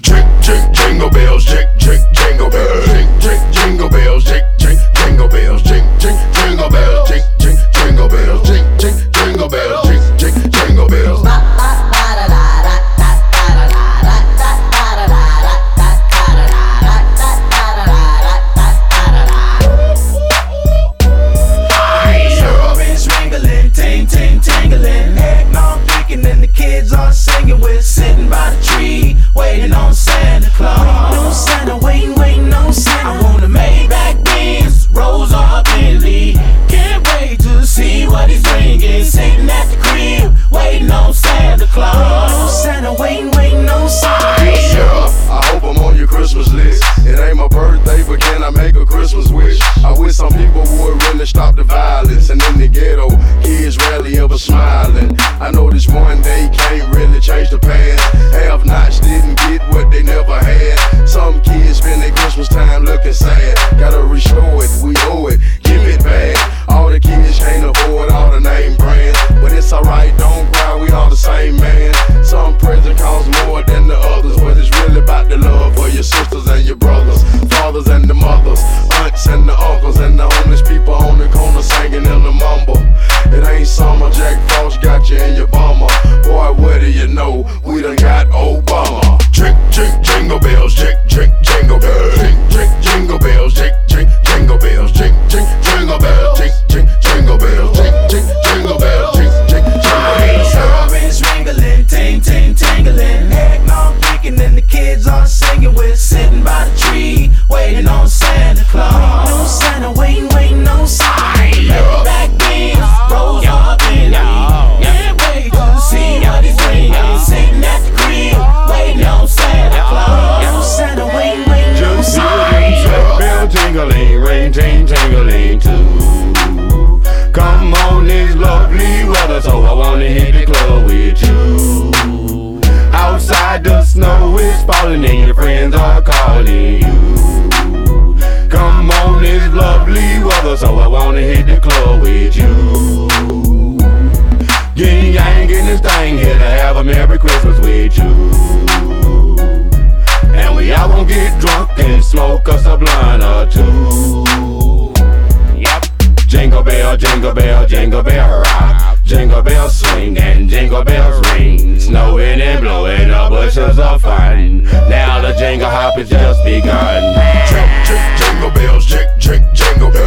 Jingle bells, jingle bells, jingle bells, jingle bells, jingle bells, jingle bells, jingle bells, jingle bells. Tingling, eggnog drinking, and the kids are singing. We're sitting by the tree, waiting on Santa Claus. Waiting on Santa, waiting on Santa. I want a Maybach Benz, Rolls or Bentley. Can't wait to see what he's bringing. Sitting at the crib, waiting on Santa Claus. Waiting on Santa, waiting on Santa. Yeah, I hope I'm on your Christmas list. It ain't my birthday, but can I make a Christmas wish? I wish some people would really stop the violence. And in the ghetto, kids rarely ever smiling. I know this one day can't really change the past. Have-nots didn't get what they never had. Some kids spend their Christmas time looking sad. Gotta restore it, we owe it, give it back. All the kids can't afford all the name brands, but it's alright, don't cry, we all the same man. Some presents cost more than the others, but it's really about the love for your sisters and your brothers, fathers and the mothers, aunts and the uncles, and the homeless people on the corner singing in the mumble. It ain't summer, Jack Frost got you in your bummer. Boy, what do you know? We done got Obama. Jingle bells, jingle bells, jingle bells, jingle bells, jingle bells, jingle bells, jingle bells, Orange ringling, tingling, eggnog drinking, and the kids are singing. We're sitting by the tree, waiting on Santa Claus. Waiting on Santa, waiting on Santa. Maybach Benz, Rolls or Bentley. Can't wait to see what he's bringing. Sitting at the crib, waiting on Santa Claus. Waiting on Santa, waiting on Santa. Bell tingling, ring tingling too. Come on this lovely weather, so I wanna hit the club with you. Outside the snow is falling and your friends are calling you. Come on this lovely weather, so I wanna hit the club with you. Yin yang in this thing here to have a Merry Christmas with you. And we all gon' get drunk and smoke us a blunt or two. Yep. Jingle bell, jingle bell, jingle bell rock. Jingle bells swing and jingle bells ring. Snowing and blowing the bushes of fun. Now the jingle hop has just begun. Jingle bells, jingle bells.